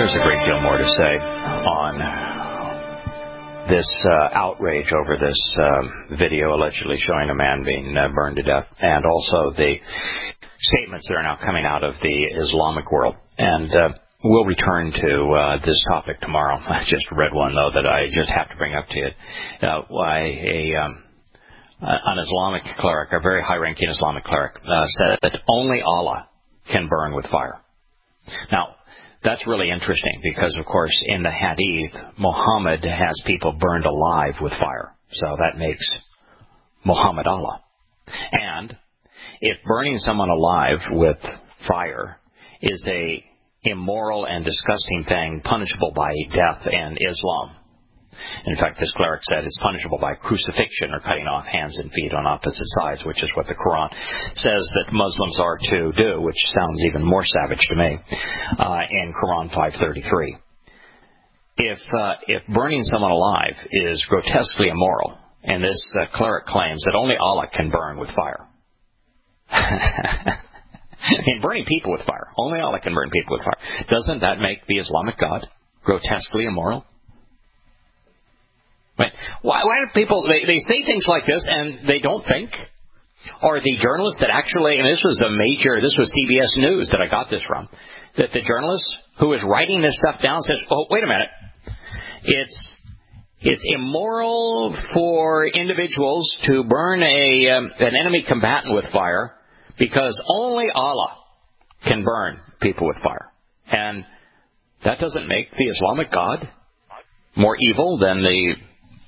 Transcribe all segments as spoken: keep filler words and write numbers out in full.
there's a great deal more to say on this uh, outrage over this uh, video allegedly showing a man being uh, burned to death, and also the statements that are now coming out of the Islamic world. And uh, we'll return to uh, this topic tomorrow. I just read one, though, that I just have to bring up to you. Uh, why a... Um, Uh, an Islamic cleric, a very high-ranking Islamic cleric, uh, said that only Allah can burn with fire. Now, that's really interesting because, of course, in the Hadith, Muhammad has people burned alive with fire. So that makes Muhammad Allah. And if burning someone alive with fire is a immoral and disgusting thing punishable by death in Islam, in fact, this cleric said it's punishable by crucifixion or cutting off hands and feet on opposite sides, which is what the Quran says that Muslims are to do, which sounds even more savage to me, uh, in Quran five thirty-three. If uh, if burning someone alive is grotesquely immoral, and this uh, cleric claims that only Allah can burn with fire. I mean, burning people with fire. Only Allah can burn people with fire. Doesn't that make the Islamic God grotesquely immoral? Right. Why, why do people, they, they say things like this and they don't think? Or the journalist that actually, and this was a major, this was C B S News that I got this from, that the journalist who is writing this stuff down says, oh, wait a minute, it's it's immoral for individuals to burn a um, an enemy combatant with fire because only Allah can burn people with fire. And that doesn't make the Islamic God more evil than the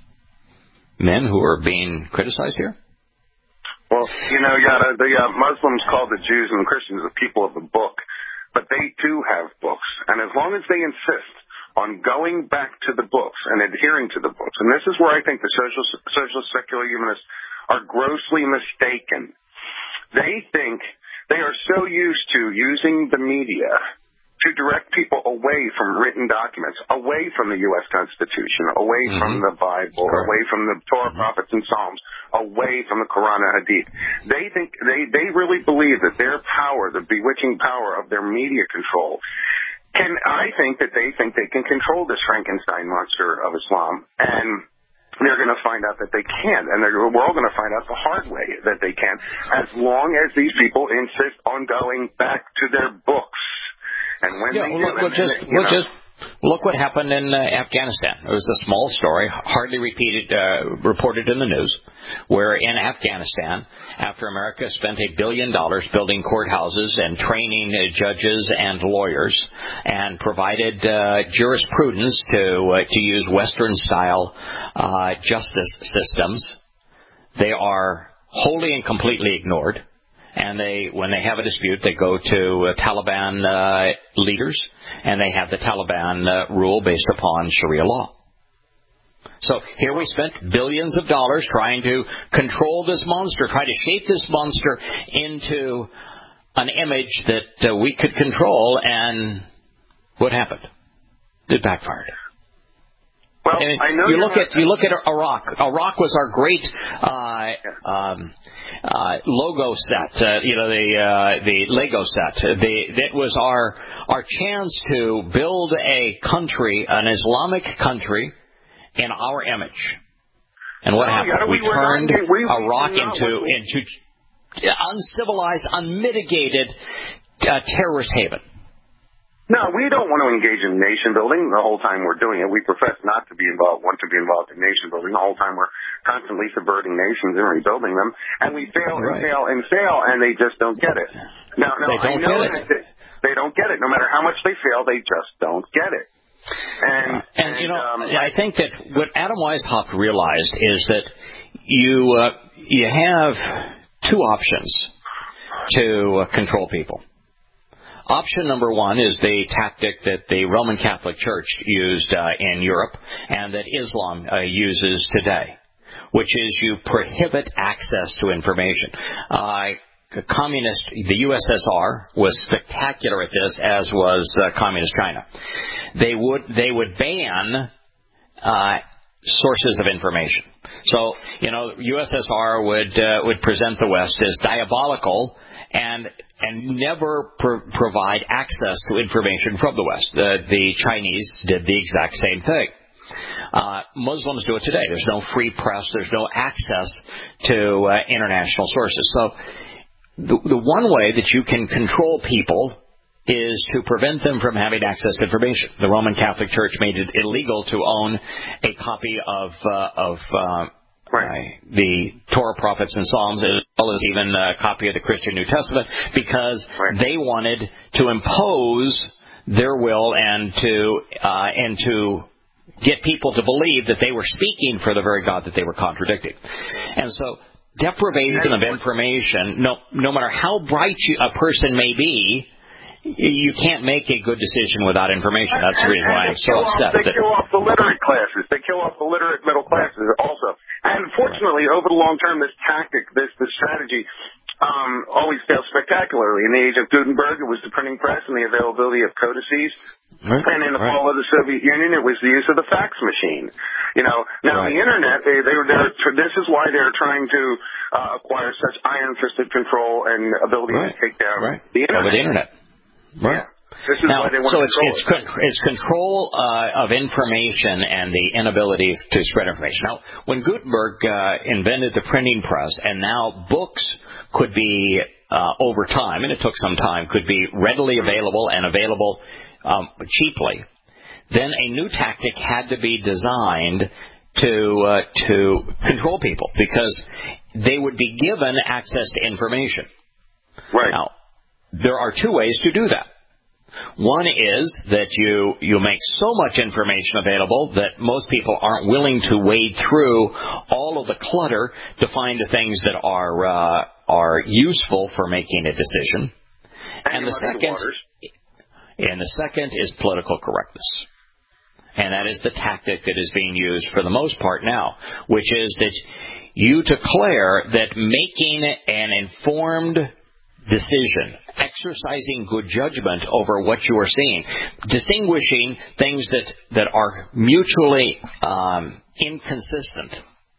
men who are being criticized here? Well, you know, Yada, the uh, Muslims call the Jews and the Christians the people of the book, but they too have books. And as long as they insist on going back to the books and adhering to the books, and this is where I think the social, social secular humanists are grossly mistaken. They think they are so used to using the media to direct people away from written documents, away from the U S Constitution, away mm-hmm. from the Bible, Correct. away from the Torah, mm-hmm. prophets, and Psalms, away from the Quran and Hadith. They think they, they really believe that their power, the bewitching power of their media control, can I think that they think they can control this Frankenstein monster of Islam, and they're going to find out that they can't, and we're all going to find out the hard way that they can, as long as these people insist on going back to their books. And when yeah, they look, do, we'll just, they, we'll know, just look what happened in uh, Afghanistan. It was a small story, hardly repeated, uh, reported in the news, where in Afghanistan, after America spent a billion dollars building courthouses and training uh, judges and lawyers, and provided uh, jurisprudence to uh, to use Western-style uh, justice systems, they are wholly and completely ignored. And they, when they have a dispute, they go to uh, Taliban uh, leaders, and they have the Taliban uh, rule based upon Sharia law. So here we spent billions of dollars trying to control this monster, try to shape this monster into an image that uh, we could control, and what happened? It backfired. Well, I know you look not, at you look at Iraq. Iraq was our great uh, um, uh, logo set. Uh, you know the uh, the Lego set. The, that was our our chance to build a country, an Islamic country, in our image. And what well, happened? Yeah, we, we turned not, we, Iraq we into into uncivilized, unmitigated uh, terrorist haven. No, we don't want to engage in nation building the whole time we're doing it. We profess not to be involved, want to be involved in nation building the whole time we're constantly subverting nations and rebuilding them. And we fail and right. fail and fail, and they just don't get it. Now, no, they don't I know get it. That they don't get it. No matter how much they fail, they just don't get it. And, uh, and, and you know, um, I think that what Adam Weishaupt realized is that you uh, you have two options to uh, control people. Option number one is the tactic that the Roman Catholic Church used uh, in Europe and that Islam uh, uses today, which is you prohibit access to information. Uh, communist, the U S S R was spectacular at this, as was uh, communist China. They would they would ban uh, sources of information. So, you know, U S S R would uh, would present the West as diabolical and and never pro- provide access to information from the West. The, the Chinese did the exact same thing. Uh, Muslims do it today. There's no free press. There's no access to uh, international sources. So the, the one way that you can control people is to prevent them from having access to information. The Roman Catholic Church made it illegal to own a copy of uh, of uh, right. uh, the Torah, Prophets, and Psalms, as well as even a copy of the Christian New Testament, because right. they wanted to impose their will and to uh, and to get people to believe that they were speaking for the very God that they were contradicting. And so deprivation of information, no, no matter how bright you, a person may be, you can't make a good decision without information. That's the reason why I'm so upset. They kill off the literate classes. They kill off the literate middle classes also. And fortunately, over the long term, this tactic, this, this strategy, um, always failed spectacularly. In the age of Gutenberg, it was the printing press and the availability of codices. Right. And in the right. fall of the Soviet Union, it was the use of the fax machine. You know, now right. the internet, they, they were there. This is why they're trying to uh, acquire such iron-fisted control and ability right. to take down right. the internet. Over the internet. Right. Yeah. This is now, why they want so to it's, it's, control it. con- it's control uh, of information and the inability to spread information. Now, when Gutenberg uh, invented the printing press, and now books could be, uh, over time, and it took some time, could be readily available and available um, cheaply, then a new tactic had to be designed to uh, to control people, because they would be given access to information. Right. Now, there are two ways to do that. One is that you, you make so much information available that most people aren't willing to wade through all of the clutter to find the things that are uh, are useful for making a decision. And, and the second, and the second is political correctness. And that is the tactic that is being used for the most part now, which is that you declare that making an informed decision, exercising good judgment over what you are seeing, distinguishing things that, that are mutually um, inconsistent,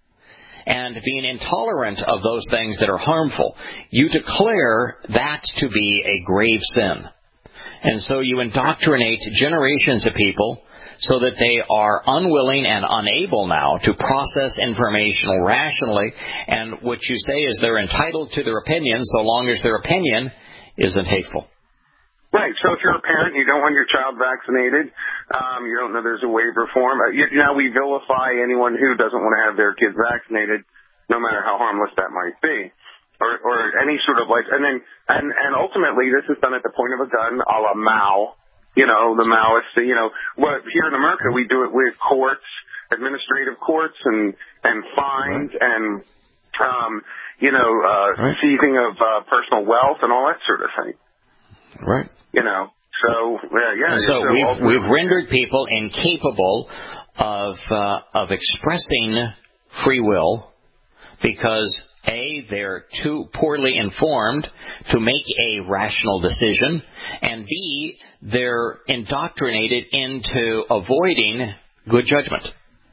and being intolerant of those things that are harmful. You declare that to be a grave sin. And so you indoctrinate generations of people so that they are unwilling and unable now to process information rationally, and what you say is they're entitled to their opinion so long as their opinion isn't hateful. Right. So if you're a parent, you don't want your child vaccinated, um, you don't know there's a waiver form. Uh, you, now we vilify anyone who doesn't want to have their kids vaccinated, no matter how harmless that might be. Or, or any sort of like, and then, and, and ultimately this is done at the point of a gun, a la Mao. You know, the Maoists, you know, what here in America we do it with courts, administrative courts, and, and fines, right. and, um, you know, uh, right. seizing of uh, personal wealth and all that sort of thing. Right. You know, so, yeah, yeah. And so we've, we've rendered people incapable of, uh, of expressing free will because, A, they're too poorly informed to make a rational decision, and B, they're indoctrinated into avoiding good judgment.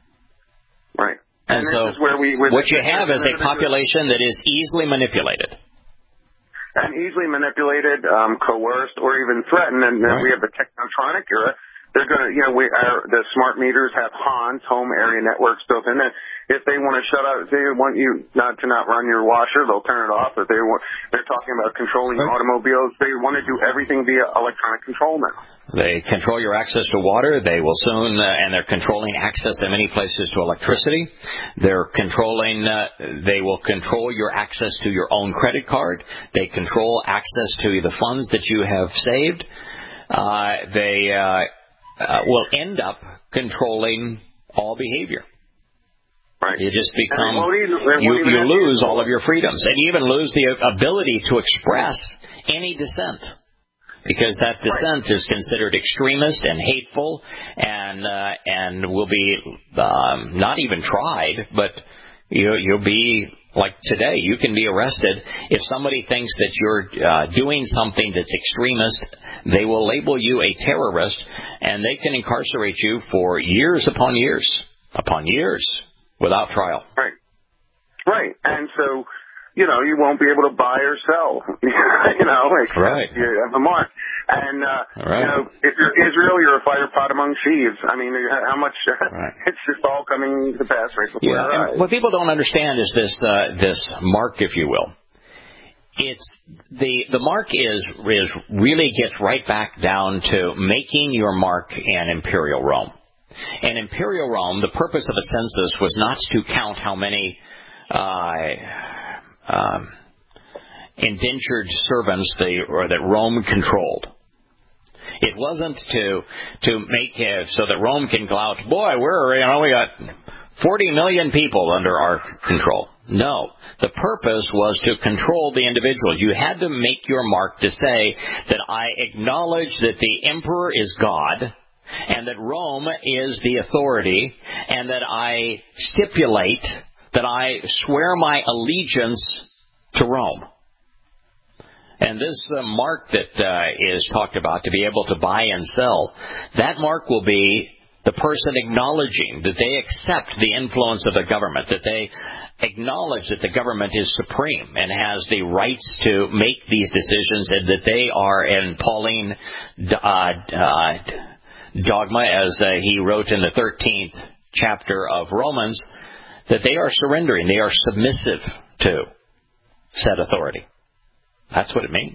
Right. And, and so this is where we, what you have is a population that is easily manipulated. And easily manipulated, um, coerced, or even threatened. And then right. we have the technotronic era. They're going to, you know, we, our, the smart meters have H A Ns, home area networks, built in there. If they want to shut out, if they want you not to not run your washer, they'll turn it off. If they want, they're talking about controlling right. automobiles, they want to do everything via electronic control now. They control your access to water. They will soon, uh, and they're controlling access in many places to electricity. They're controlling, uh, they will control your access to your own credit card. They control access to the funds that you have saved. Uh, they, uh, Uh, will end up controlling all behavior. Right. You just become, even, you, you lose all of your freedoms. And you even lose the ability to express any dissent. Because that dissent right. is considered extremist and hateful and uh, and will be um, not even tried, but you, you'll be, like today, you can be arrested. If somebody thinks that you're uh, doing something that's extremist, they will label you a terrorist, and they can incarcerate you for years upon years, upon years, without trial. Right. Right. And so, you know, you won't be able to buy or sell. you know, except right. you have a mark. And, uh, right. you know, if you're Israel, you're a fire pot among thieves. I mean, how much, right. it's just all coming to pass right before yeah, our eyes. What people don't understand is this, uh, this mark, if you will. It's the the mark is is really gets right back down to making your mark in Imperial Rome. In Imperial Rome, the purpose of a census was not to count how many uh, um, indentured servants they or that Rome controlled. It wasn't to to make uh, so that Rome can go out. Boy, we're you know we got forty million people under our control. No. The purpose was to control the individuals. You had to make your mark to say that I acknowledge that the emperor is God and that Rome is the authority and that I stipulate that I swear my allegiance to Rome. And this uh, mark that uh, is talked about to be able to buy and sell, that mark will be the person acknowledging that they accept the influence of the government, that they acknowledge that the government is supreme and has the rights to make these decisions, and that they are, in Pauline uh, uh, dogma, as uh, he wrote in the thirteenth chapter of Romans, that they are surrendering, they are submissive to said authority. That's what it means.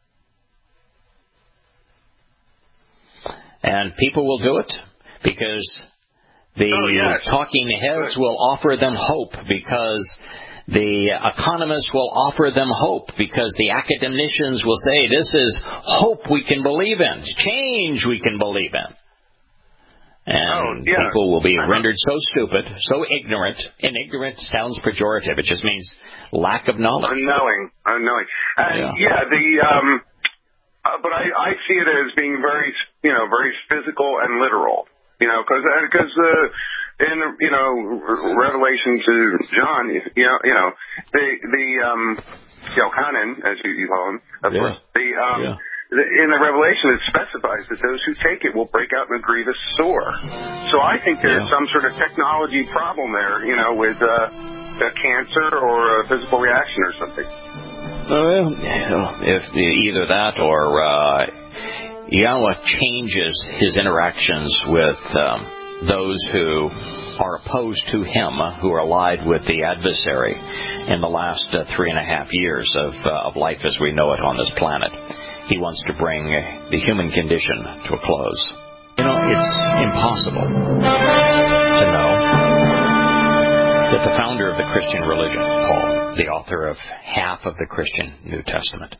And people will do it because the oh, yes. talking heads will offer them hope, because the economists will offer them hope, because the academicians will say this is hope we can believe in, change we can believe in. And oh, yeah. people will be rendered so stupid, so ignorant, and ignorant sounds pejorative. It just means lack of knowledge. Unknowing, unknowing. And yeah, yeah the, um, uh, but I, I see it as being very, you know, very physical and literal. You know, because because uh, in you know Revelation to John, you know, you know the the um, Yochanan, as you, you call him, of yeah. course, the um, yeah. the, in the Revelation it specifies that those who take it will break out in a grievous sore. So I think there's yeah. some sort of technology problem there, you know, with uh, a cancer or a physical reaction or something. Well, if either that or. Uh, Yahweh changes his interactions with um, those who are opposed to him, who are allied with the adversary in the last uh, three and a half years of, uh, of life as we know it on this planet. He wants to bring the human condition to a close. You know, it's impossible to know that the founder of the Christian religion, Paul, the author of half of the Christian New Testament,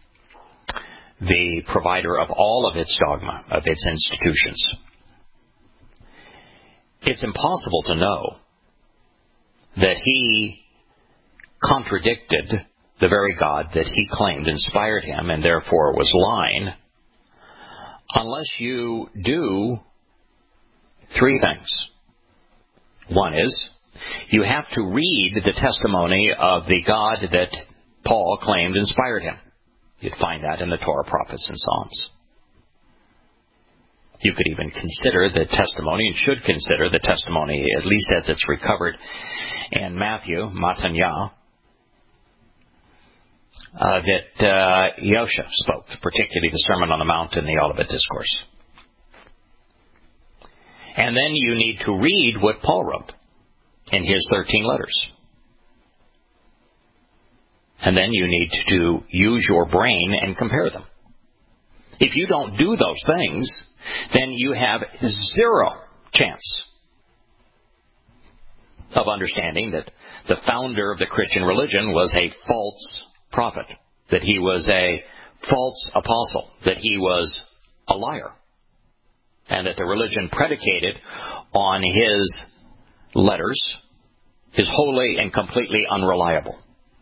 the provider of all of its dogma, of its institutions. It's impossible to know that he contradicted the very God that he claimed inspired him and therefore was lying, unless you do three things. One is, you have to read the testimony of the God that Paul claimed inspired him. You'd find that in the Torah, prophets, and Psalms. You could even consider the testimony, and should consider the testimony, at least as it's recovered in Matthew, Matanya, uh, that uh, Yosha spoke, particularly the Sermon on the Mount and the Olivet Discourse. And then you need to read what Paul wrote in his thirteen letters. And then you need to use your brain and compare them. If you don't do those things, then you have zero chance of understanding that the founder of the Christian religion was a false prophet, that he was a false apostle, that he was a liar, and that the religion predicated on his letters is wholly and completely unreliable.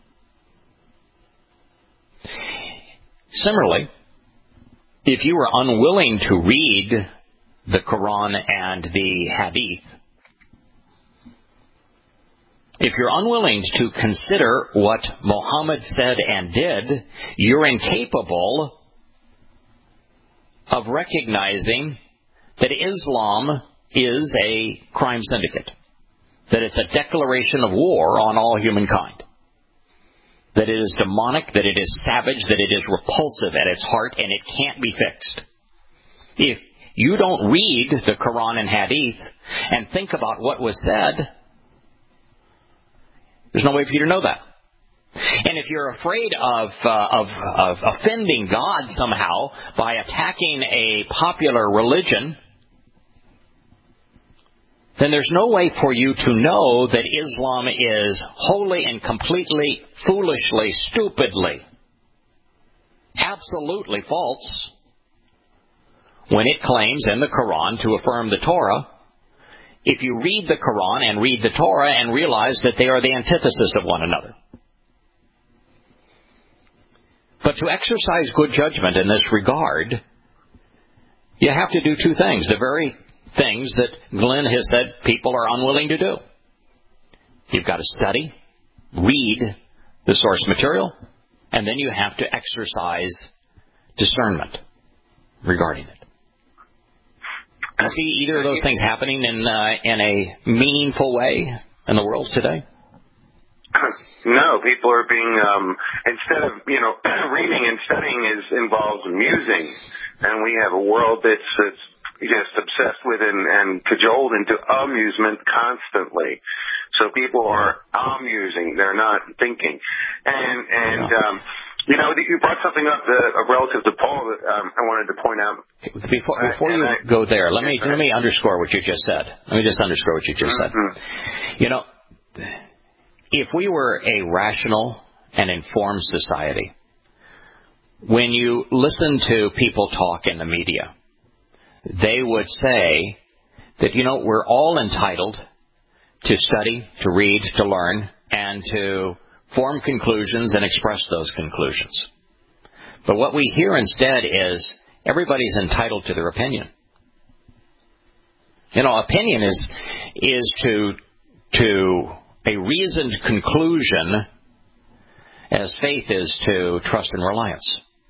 Similarly, if you are unwilling to read the Quran and the Hadith, if you're unwilling to consider what Muhammad said and did, you're incapable of recognizing that Islam is a crime syndicate, that it's a declaration of war on all humankind, that it is demonic, that it is savage, that it is repulsive at its heart, and it can't be fixed. If you don't read the Quran and Hadith and think about what was said, there's no way for you to know that. And if you're afraid of, uh, of, of offending God somehow by attacking a popular religion, then there's no way for you to know that Islam is wholly and completely, foolishly, stupidly, absolutely false when it claims in the Quran to affirm the Torah. If you read the Quran and read the Torah and realize that they are the antithesis of one another. But to exercise good judgment in this regard, you have to do two things. The very things that Glenn has said people are unwilling to do. You've got to study, read the source material, and then you have to exercise discernment regarding it. You see either of those things happening in uh, in a meaningful way in the world today? No, people are being, um, instead of, you know, reading and studying is involves musing, and we have a world that's, that's just obsessed with and, and cajoled into amusement constantly. So people are amusing, they're not thinking. And, and um, you know, you brought something up uh, relative to Paul that um, I wanted to point out. Before, before you I, go there, let me let me underscore what you just said. Let me just underscore what you just mm-hmm. said. You know, if we were a rational and informed society, when you listen to people talk in the media, they would say that, you know, we're all entitled to study, to read, to learn, and to form conclusions and express those conclusions. But what we hear instead is everybody's entitled to their opinion. You know, opinion is is to to a reasoned conclusion as faith is to trust and reliance.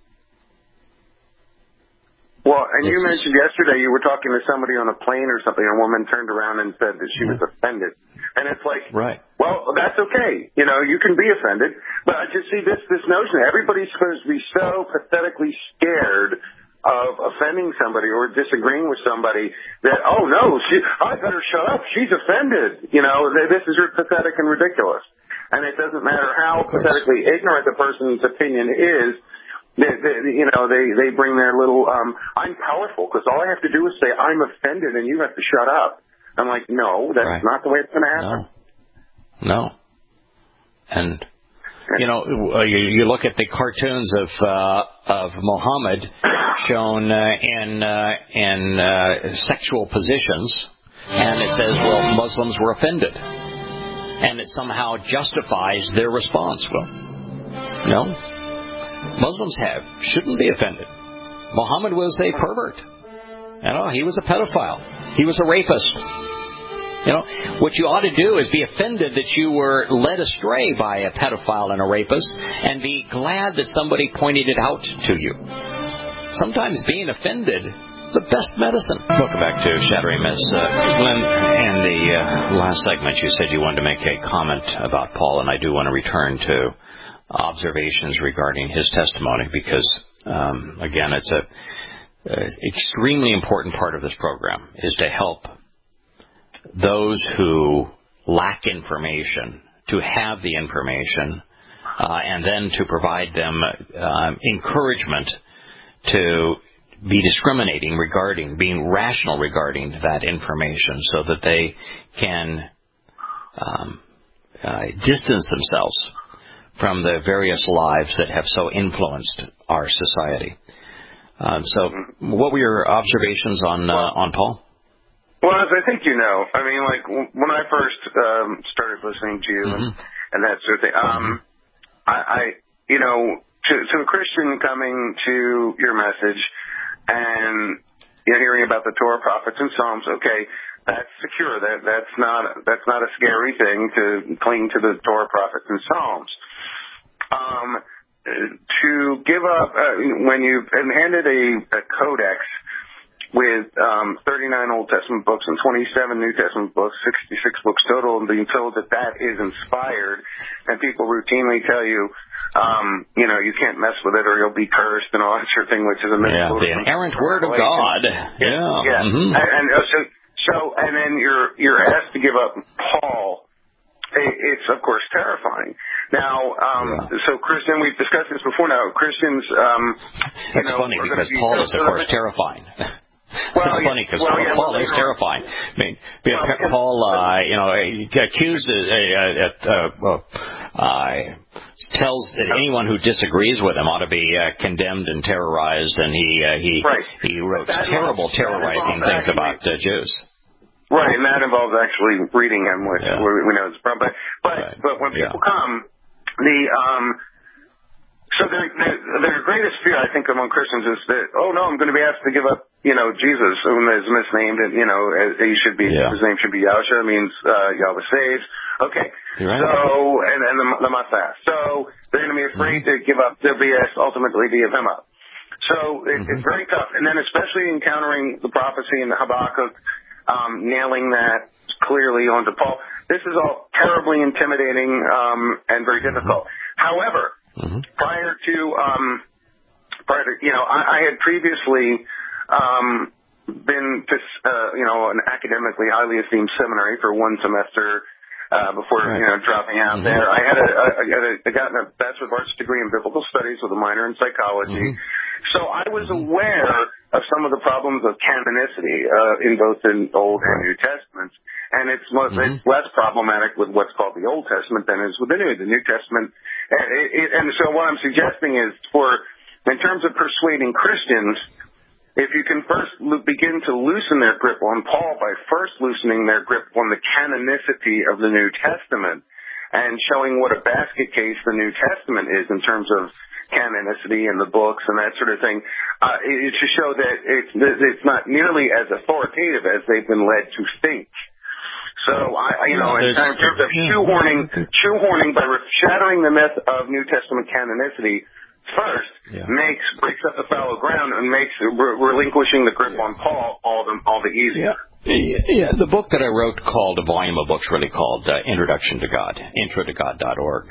Well, and you mentioned yesterday you were talking to somebody on a plane or something, and a woman turned around and said that she was offended. And it's like, right. Well, that's okay. You know, you can be offended. But I just see this, this notion that everybody's supposed to be so pathetically scared of offending somebody or disagreeing with somebody that, oh, no, she, I better shut up. She's offended. You know, this is pathetic and ridiculous. And it doesn't matter how pathetically ignorant the person's opinion is. They, they, you know, they, they bring their little, um, I'm powerful because all I have to do is say I'm offended and you have to shut up. I'm like, no, that's right. Not the way it's going to happen. No. No. And, you know, you, you look at the cartoons of, uh, of Muhammad shown, uh, in, uh, in, uh, sexual positions, and it says, well, Muslims were offended. And it somehow justifies their response. Well, no. Muslims have shouldn't be offended. Muhammad was a pervert. You know, he was a pedophile. He was a rapist. You know, what you ought to do is be offended that you were led astray by a pedophile and a rapist, and be glad that somebody pointed it out to you. Sometimes being offended is the best medicine. Welcome back to Shattering Myths. Uh, Glenn, in the uh, last segment you said you wanted to make a comment about Paul, and I do want to return to observations regarding his testimony because, um, again, it's a, a extremely important part of this program is to help those who lack information to have the information uh, and then to provide them uh, encouragement to be discriminating regarding, being rational regarding that information so that they can um, uh, distance themselves from the various lives that have so influenced our society. Um, so, what were your observations on uh, on Paul? Well, as I think you know, I mean, like when I first um, started listening to you mm-hmm. and, and that sort of thing, um, mm-hmm. I, I, you know, to, to a Christian coming to your message and you know, hearing about the Torah, prophets, and Psalms, okay, that's secure. That that's not that's not a scary thing to cling to the Torah, prophets, and Psalms. Um, to give up, uh, when you've handed a, a codex with um, thirty-nine Old Testament books and twenty-seven New Testament books, sixty-six books total, and being told that that is inspired, and people routinely tell you, um, you know, you can't mess with it or you'll be cursed and all that sort of thing, which is a yeah, the inerrant Word of God. Yeah, yeah. yeah. Mm-hmm. And, and uh, so, so, and then you're you're asked to give up Paul. It's, of course, terrifying. Now, um, yeah. so Christian, we've discussed this before now. Christians, um, you That's know, funny because be, Paul is, of course, terrifying. Well, it's yeah, funny because well, yeah, Paul well, is terrifying. I mean, well, because, Paul, uh, you know, accuses, uh, uh, well, uh, tells that anyone who disagrees with him ought to be uh, condemned and terrorized, and he uh, he right. he wrote that terrible, involves, terrorizing things about uh, Jews. Right, and that involves actually reading him, which yeah. we, we know is a problem. But but, right. but when people yeah. come, the um, so their, their their greatest fear, I think, among Christians is that, oh no, I'm going to be asked to give up, you know, Jesus, whom is misnamed, and you know, he should be yeah. his name should be Yahshua, means uh, Yahweh saves. Okay, right. so and and the, the Matzah. So they're going to be afraid mm-hmm. to give up. They'll be asked ultimately to give him up. So it, mm-hmm. it's very tough, and then especially encountering the prophecy in the Habakkuk. Um, nailing that clearly onto Paul. This is all terribly intimidating um, and very difficult. Mm-hmm. However, mm-hmm. prior to, um, prior to, you know, I, I had previously um, been to, uh, you know, an academically highly esteemed seminary for one semester uh, before, right. you know, dropping out mm-hmm. there. I had a, I had a, I got a Bachelor of Arts degree in Biblical Studies with a minor in psychology. Mm-hmm. So I was aware of some of the problems of canonicity uh, in both the Old and New Testaments, and it's, most, mm-hmm. it's less problematic with what's called the Old Testament than is with the New. The New Testament, and, it, and so what I'm suggesting is, for in terms of persuading Christians, if you can first begin to loosen their grip on Paul by first loosening their grip on the canonicity of the New Testament and showing what a basket case the New Testament is in terms of canonicity and the books and that sort of thing, uh, it, to show that it's, it's not nearly as authoritative as they've been led to think. So, I, you know, in terms of shoehorning, shoehorning by shattering the myth of New Testament canonicity first yeah. makes breaks up the fallow ground and makes re- relinquishing the grip yeah. on Paul all the all the easier. Yeah. yeah, the book that I wrote called a volume of books really called uh, Introduction to God, intro to god dot org.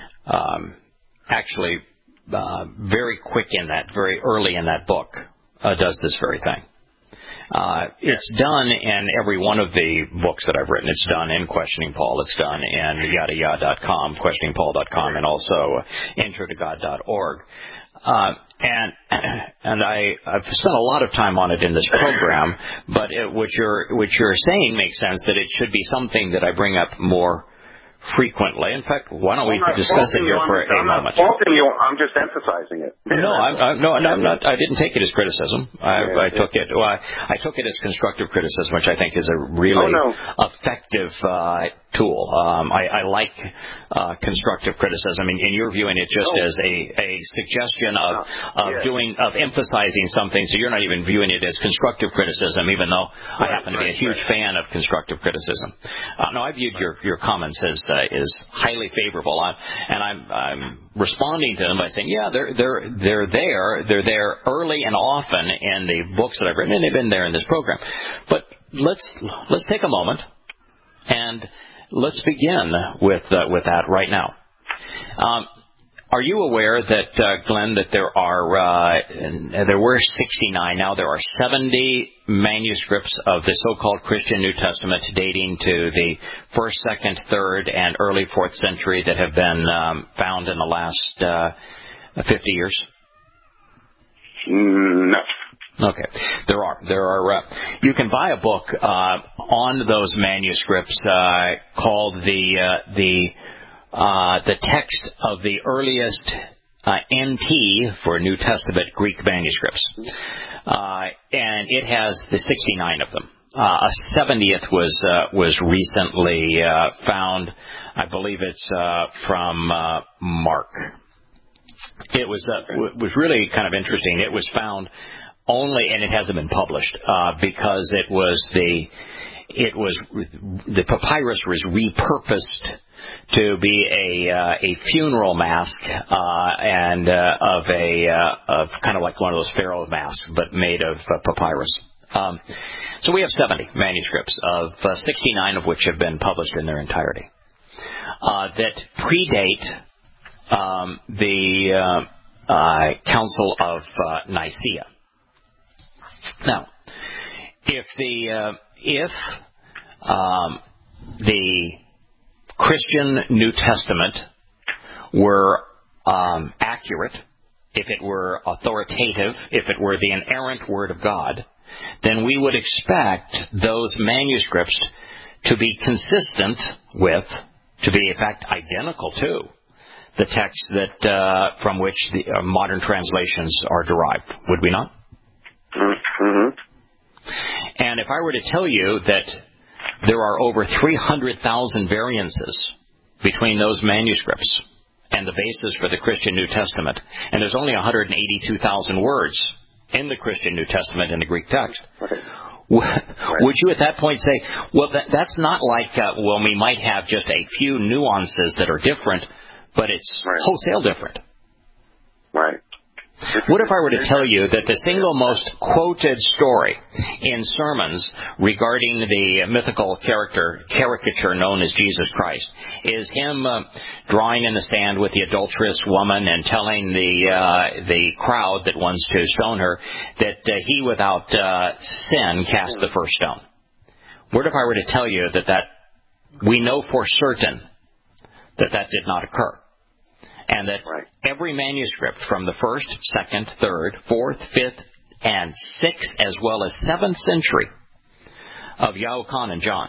Um, actually. Uh, very quick in that, very early in that book, uh, does this very thing. Uh, it's done in every one of the books that I've written. It's done in Questioning Paul. It's done in yada yada dot com, questioning paul dot com, and also intro to god dot org. Uh, and and I, I've spent a lot of time on it in this program, but it, what you're what you're saying makes sense, that it should be something that I bring up more frequently. In fact, why don't we discuss it here for a I'm moment? Not faulting you. I'm just emphasizing it. No, I'm, I'm, no, no, I'm not. I didn't take it as criticism. I, yeah, I yeah. took it. Well, I, I took it as constructive criticism, which I think is a really oh, no. effective uh, tool. Um, I, I like uh, constructive criticism, and, and you're viewing it just oh. as a, a suggestion of of yeah. doing of emphasizing something. So you're not even viewing it as constructive criticism, even though right, I happen to right, be a huge right. fan of constructive criticism. Uh, no, I viewed your your comments as uh, is highly favorable, I'm, and I'm, I'm responding to them by saying, yeah, they're they're they're there, they're there early and often in the books that I've written, and they've been there in this program. But let's let's take a moment and let's begin with uh, with that right now. Um, Are you aware that, uh, Glenn, that there are uh, there were sixty-nine, now there are seventy manuscripts of the so-called Christian New Testament dating to the first, second, third, and early fourth century that have been um, found in the last uh, fifty years? No. Okay, there are. There are. Uh, you can buy a book uh, on those manuscripts uh, called the uh, the. Uh, the text of the earliest uh, N T for New Testament Greek manuscripts. Uh, and it has the sixty-nine of them. Uh, a seventieth was uh, was recently uh, found. I believe it's uh, from uh, Mark. It was uh, w- was really kind of interesting. It was found only, and it hasn't been published uh, because it was the it was the papyrus was repurposed to be a uh, a funeral mask uh, and uh, of a uh, of kind of like one of those pharaoh masks, but made of uh, papyrus. Um, so we have seventy manuscripts, of uh, sixty-nine of which have been published in their entirety, uh, that predate um, the uh, uh, Council of uh, Nicaea. Now, if the uh, if um, the Christian New Testament were um, accurate, if it were authoritative, if it were the inerrant Word of God, then we would expect those manuscripts to be consistent with, to be in fact identical to, the text that uh, from which the uh, modern translations are derived. Would we not? Mm-hmm. And if I were to tell you that there are over three hundred thousand variances between those manuscripts and the basis for the Christian New Testament, and there's only one hundred eighty-two thousand words in the Christian New Testament in the Greek text, right. Would you at that point say, well, that, that's not like, uh, well, we might have just a few nuances that are different, but it's right. wholesale different? Right. What if I were to tell you that the single most quoted story in sermons regarding the mythical character caricature known as Jesus Christ is him uh, drawing in the sand with the adulterous woman and telling the uh, the crowd that wants to stone her that uh, he without uh, sin cast the first stone? What if I were to tell you that that we know for certain that that did not occur? And that right. every manuscript from the first, second, third, fourth, fifth, and sixth, as well as seventh century of Yaokan and John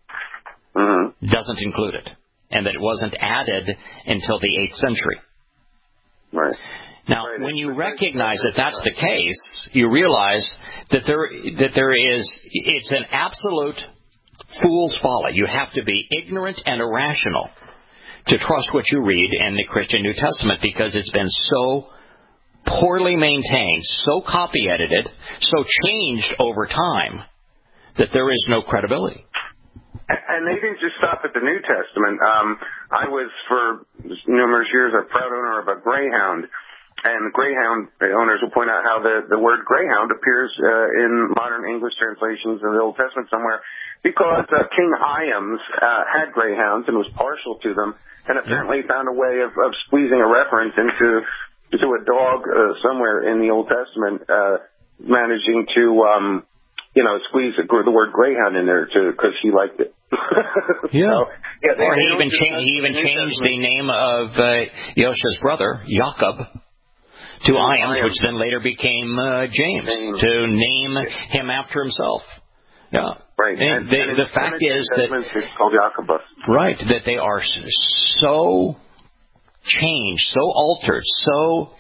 mm-hmm. doesn't include it, and that it wasn't added until the eighth century. Right. Now, right. when you recognize that that's the case, you realize that there that there is it's an absolute fool's folly. You have to be ignorant and irrational to trust what you read in the Christian New Testament, because it's been so poorly maintained, so copy-edited, so changed over time, that there is no credibility. And they didn't just stop at the New Testament. Um, I was, for numerous years, a proud owner of a greyhound. And greyhound owners will point out how the, the word greyhound appears uh, in modern English translations of the Old Testament somewhere, because uh, King Iams uh, had greyhounds and was partial to them, and apparently found a way of, of squeezing a reference into to a dog uh, somewhere in the Old Testament, uh, managing to, um, you know, squeeze the, the word greyhound in there because he liked it. Yeah. So, yeah they, or they he even, cha- he even changed the name of uh, Yosha's brother, Jacob, to Iams, which then later became uh, James, James, to name him after himself. Yeah. Right. And, and the, and the fact is that it's called Jacobus. Right, that they are so changed, so altered, so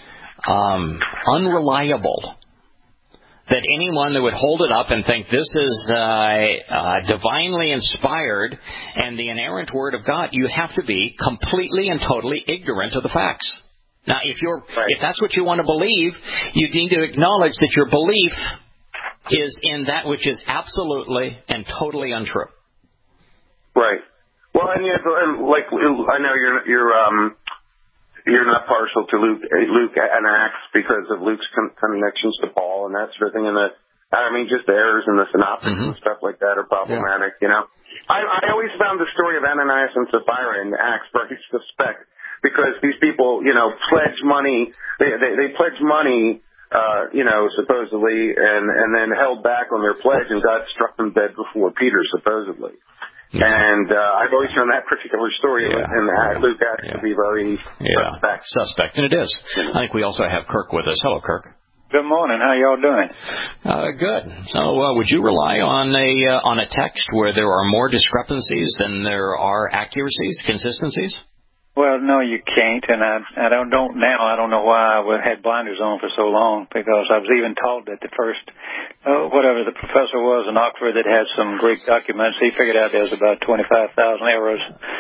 um, unreliable, that anyone that would hold it up and think this is uh, uh, divinely inspired and the inerrant Word of God, you have to be completely and totally ignorant of the facts. Now, if you're right. if that's what you want to believe, you need to acknowledge that your belief is in that which is absolutely and totally untrue. Right. Well, and, yeah, and like I know you're you're um you're not partial to Luke Luke and Acts because of Luke's con- connections to Paul and that sort of thing. And the I mean, just the errors in the synopsis mm-hmm. and stuff like that are problematic. Yeah. You know, I, I always found the story of Ananias and Sapphira in Acts very suspect, because these people, you know, pledge money. They they, they pledge money. Uh, you know, supposedly, and, and then held back on their pledge, and God struck them dead before Peter, supposedly. Yeah. And uh, I've always found that particular story yeah. in uh, Luke Acts yeah. to be very yeah. suspect. Suspect, and it is. I think we also have Kirk with us. Hello, Kirk. Good morning. How y'all doing? Uh, good. So, uh, would you rely on a uh, on a text where there are more discrepancies than there are accuracies, consistencies? Well, no, you can't, and I, I don't, don't now. I don't know why I had blinders on for so long, because I was even taught that the first, oh, whatever the professor was in Oxford that had some Greek documents, he figured out there was about twenty-five thousand errors.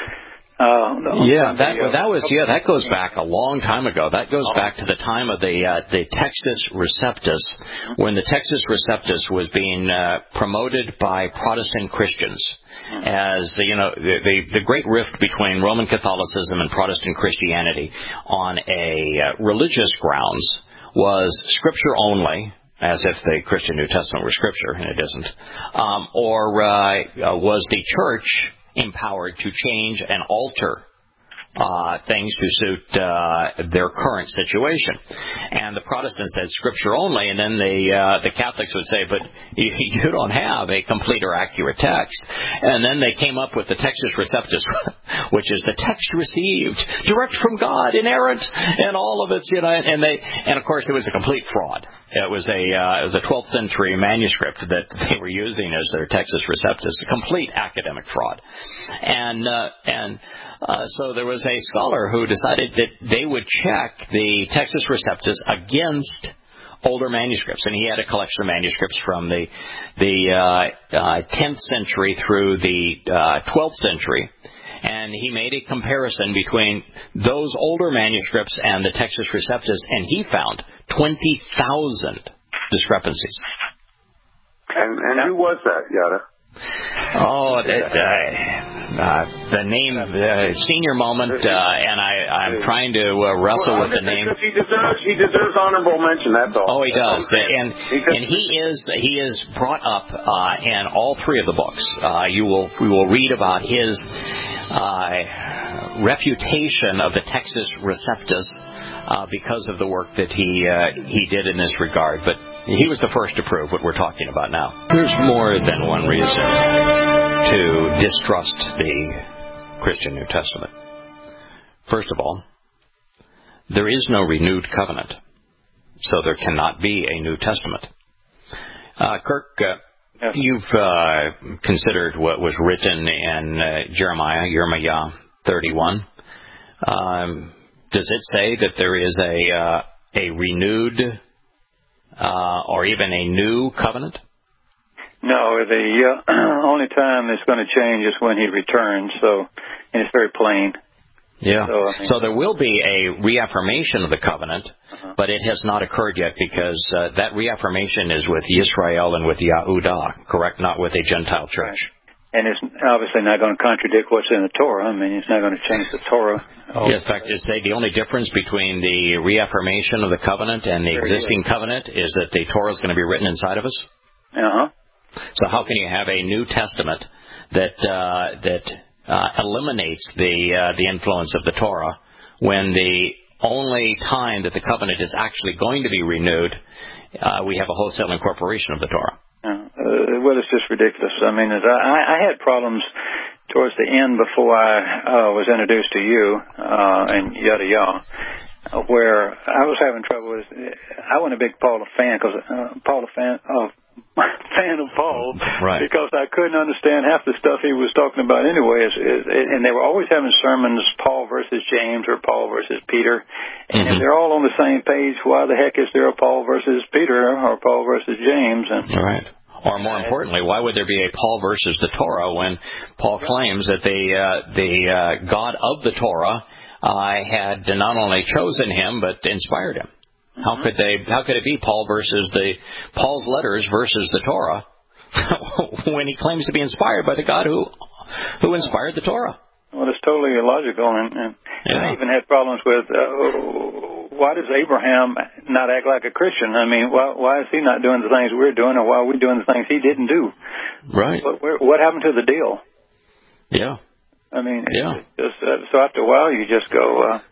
Uh, yeah, that the, uh, that was yeah that goes back a long time ago. That goes back to the time of the uh, the Textus Receptus, when the Textus Receptus was being uh, promoted by Protestant Christians. As you know, the, the the great rift between Roman Catholicism and Protestant Christianity on a uh, religious grounds was Scripture only, as if the Christian New Testament were Scripture, and it isn't. Um, or uh, was the church empowered to change and alter Uh, things to suit uh, their current situation? And the Protestants said Scripture only, and then the uh, the Catholics would say, but you, you don't have a complete or accurate text. And then they came up with the Textus Receptus, which is the text received direct from God, inerrant, and all of it, you know. And they, and of course, it was a complete fraud. It was a uh, it was a twelfth century manuscript that they were using as their Textus Receptus, a complete academic fraud. And uh, and uh, so there was a scholar who decided that they would check the Textus Receptus against older manuscripts, and he had a collection of manuscripts from the the uh, uh, tenth century through the uh, twelfth century, and he made a comparison between those older manuscripts and the Textus Receptus, and he found twenty thousand discrepancies. And, and who was that, Yada? Oh, that, uh, uh, the name, the senior moment, uh, and I, I'm trying to uh, wrestle well, with the name. He deserves, he deserves honorable mention. That's all. Oh, he does, and and he is he is brought up uh, in all three of the books. Uh, you will we will read about his uh, refutation of the Textus Receptus uh, because of the work that he uh, he did in this regard, but. He was the first to prove what we're talking about now. There's more than one reason to distrust the Christian New Testament. First of all, there is no renewed covenant, so there cannot be a New Testament. Uh, Kirk, uh, yes. you've uh, considered what was written in uh, Jeremiah, Jeremiah thirty-one. Um, does it say that there is a uh, a renewed Uh, or even a new covenant? No, the uh, only time it's going to change is when he returns, so and it's very plain. Yeah. So, I mean, so there will be a reaffirmation of the covenant, uh-huh. but it has not occurred yet because uh, that reaffirmation is with Yisrael and with Yahudah, correct? Not with a Gentile church. Right. And it's obviously not going to contradict what's in the Torah. I mean, it's not going to change the Torah. Oh. Yes, in fact, to say the only difference between the reaffirmation of the covenant and the existing covenant is that the Torah is going to be written inside of us. Uh-huh. So how can you have a New Testament that uh, that uh, eliminates the uh, the influence of the Torah when the only time that the covenant is actually going to be renewed, uh, we have a wholesale incorporation of the Torah? Uh, well, it's just ridiculous. I mean, as I, I had problems towards the end before I uh, was introduced to you uh, and yada yada, where I was having trouble with. I wasn't a big Paul fan because uh, Paul a fan of fan of Paul, right? Because I couldn't understand half the stuff he was talking about anyway. Is, is, and they were always having sermons, Paul versus James or Paul versus Peter, and mm-hmm. if they're all on the same page, why the heck is there a Paul versus Peter or Paul versus James? And all right. Or more importantly, why would there be a Paul versus the Torah when Paul claims that the uh, the uh, God of the Torah uh, had not only chosen him but inspired him? Mm-hmm. How could they? How could it be Paul versus the Paul's letters versus the Torah when he claims to be inspired by the God who who inspired the Torah? Well, it's totally illogical, and, and, yeah. and I even had problems with uh, why does Abraham not act like a Christian? I mean, why, why is he not doing the things we're doing, or why are we doing the things he didn't do? Right. What, where, what happened to the deal? Yeah. I mean, yeah. It's just, uh, so after a while, you just go. Uh,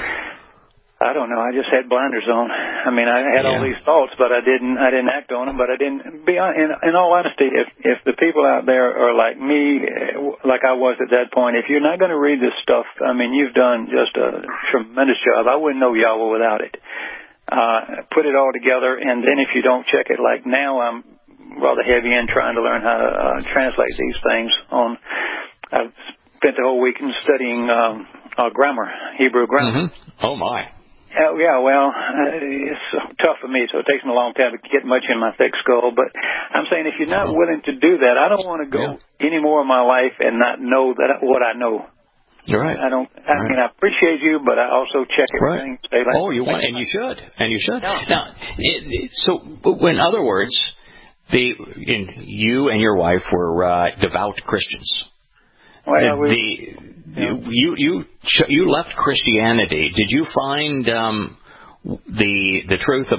I don't know. I just had blinders on. I mean, I had yeah. all these thoughts, but I didn't. I didn't act on them. But I didn't. Be in, in all honesty, if if the people out there are like me, like I was at that point, if you're not going to read this stuff, I mean, you've done just a tremendous job. I wouldn't know Yahweh without it. Uh, put it all together, and then if you don't check it, like now, I'm rather heavy in trying to learn how to uh, translate these things. On, I've spent the whole weekend studying um, uh, grammar, Hebrew grammar. Mm-hmm. Oh my. Uh, yeah, well, uh, it's so tough for me, so it takes me a long time to get much in my thick skull. But I'm saying if you're not willing to do that, I don't want to go yeah. any more of my life and not know that what I know. You're right. I don't. I right. mean, I appreciate you, but I also check everything. Right. Like, oh, you want, and you should, and you should. Yeah. Now, it, it, so, in other words, the in, you and your wife were uh, devout Christians. Well, the, we, the, yeah. you you you left Christianity. Did you find um, the the truth about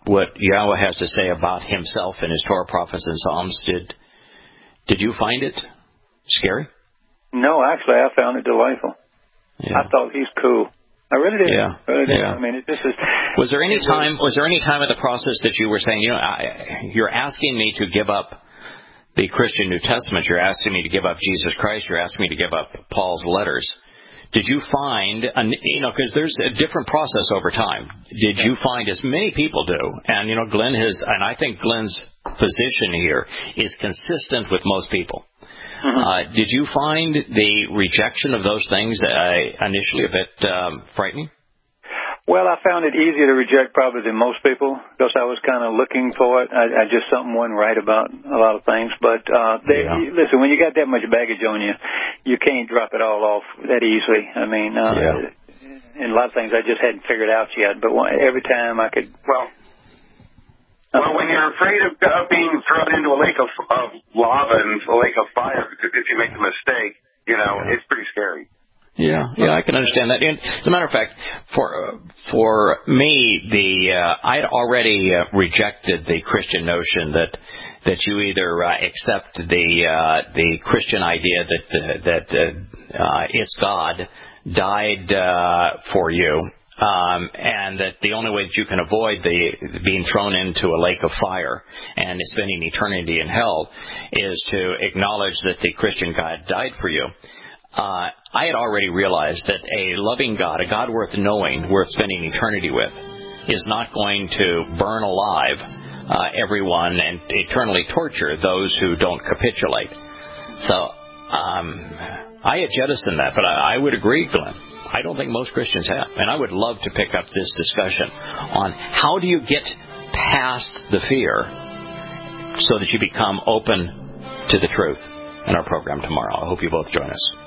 what Yahweh has to say about himself in his Torah, prophets, and Psalms, did did you find it scary? No, actually, I found it delightful. Yeah. I thought he's cool. I really did. Yeah. I really did. Yeah. I mean, it just is. Was there any time? Was there any time in the process that you were saying, you know, I, you're asking me to give up the Christian New Testament, you're asking me to give up Jesus Christ, you're asking me to give up Paul's letters? Did you find, you know, because there's a different process over time. Did you find, as many people do, and, you know, Glenn has, and I think Glenn's position here is consistent with most people. Mm-hmm. Uh, did you find the rejection of those things uh, initially a bit um, frightening? Well, I found it easier to reject probably than most people because I was kind of looking for it. I, I just something wasn't right about a lot of things. But uh, they, yeah. listen, when you got that much baggage on you, you can't drop it all off that easily. I mean, uh, yeah. and a lot of things I just hadn't figured out yet. But every time I could, well, well, when you're afraid of uh, being thrown into a lake of, of lava and a lake of fire if you make a mistake, you know, yeah. it's pretty scary. Yeah, yeah, I can understand that. And as a matter of fact, for for me, the uh, I had already uh, rejected the Christian notion that that you either uh, accept the uh, the Christian idea that uh, that uh, uh, it's God died uh, for you, um, and that the only way that you can avoid the being thrown into a lake of fire and spending eternity in hell is to acknowledge that the Christian God died for you. Uh, I had already realized that a loving God, a God worth knowing, worth spending eternity with, is not going to burn alive uh, everyone and eternally torture those who don't capitulate. So um, I had jettisoned that, but I, I would agree, Glenn. I don't think most Christians have. And I would love to pick up this discussion on how do you get past the fear so that you become open to the truth in our program tomorrow. I hope you both join us.